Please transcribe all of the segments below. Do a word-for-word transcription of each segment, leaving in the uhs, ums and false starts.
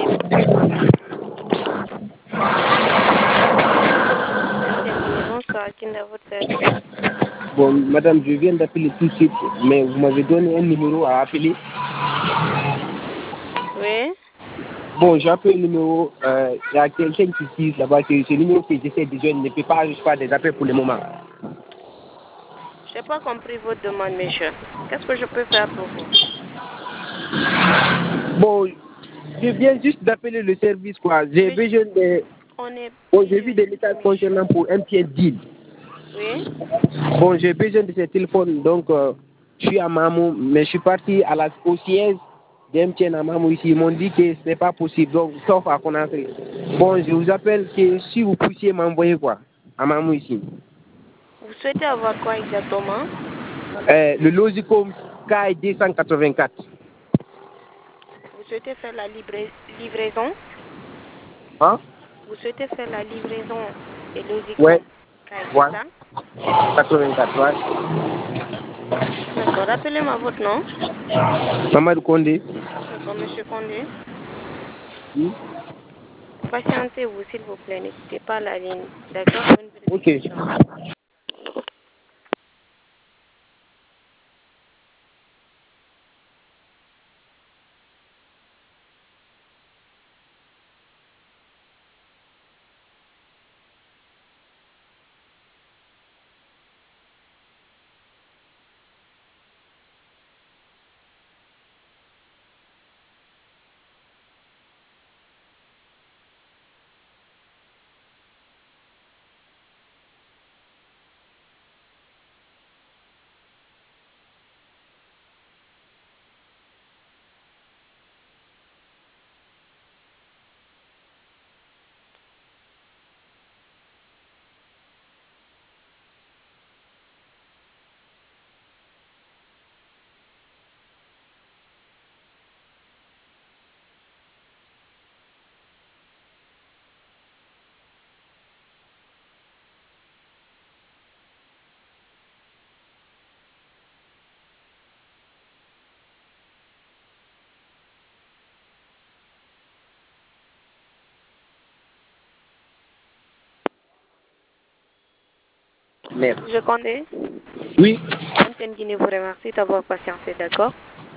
Bonsoir, qui est votre service? Bon, madame, je viens d'appeler tout de suite, mais vous m'avez donné un numéro à appeler. Oui. Bon, j'ai appelé le numéro, euh, il y a quelqu'un qui dit là-bas que ce numéro que j'essaie de joindre ne peut pas faire des appels pour le moment. Je n'ai pas compris votre demande, monsieur. Qu'est-ce que je peux faire pour vous? Bon, je viens juste d'appeler le service, quoi. J'ai besoin de... On est... Bon, j'ai vu des messages concernant pour un pied deal. Oui. Bon, j'ai besoin de ce téléphone, donc euh, je suis à Mamou, mais je suis parti à la, au siège d'M T N à Mamou ici. Ils m'ont dit que ce n'est pas possible, donc sauf à Conakry. Bon, je vous appelle que si vous puissiez m'envoyer quoi, à Mamou ici. Vous souhaitez avoir quoi exactement? Euh, le Logicom K deux cent quatre-vingt-quatre. Vous souhaitez faire la livra livraison? Hein? Vous souhaitez faire la livraison et Logicom Ouais. K, c'est Ouais. ça? quatre-vingt-quatre, ouais. D'accord, rappelez-moi votre nom. Mamadou Kondé. D'accord, monsieur Condé. Oui. Patientez-vous, s'il vous plaît, ne quittez pas la ligne. D'accord? Ok. Merde. Je connais. Oui. Antenne Guinée vous remercie d'avoir patienté, d'accord?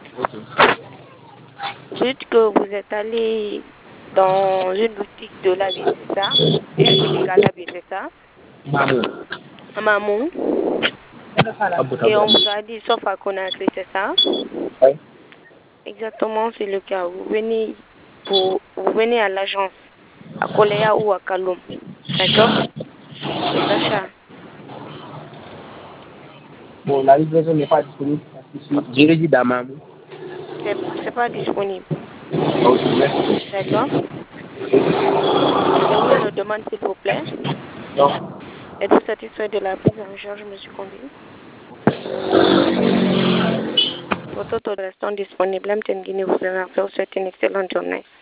Dites que vous êtes allé dans une boutique de la ville, c'est ça? Une boutique à la ville, c'est ça? Mamou. À Mamou. Et on vous a dit sauf à Conakry, c'est ça? Ouais. Exactement, c'est le cas. Vous venez, vous, vous venez à l'agence, à Koléa ou à Kaloum. D'accord? C'est d'achat. Bon, la livraison n'est pas disponible. Je réside à Mamou. C'est c'est pas disponible. Ok, merci. D'accord? Et où est la demande, s'il vous plaît? Non. Êtes-vous satisfait de la prise en charge, monsieur Condé? Votre auto restant disponible. M T N Guinée vous remercie. Vous souhaite une excellente journée.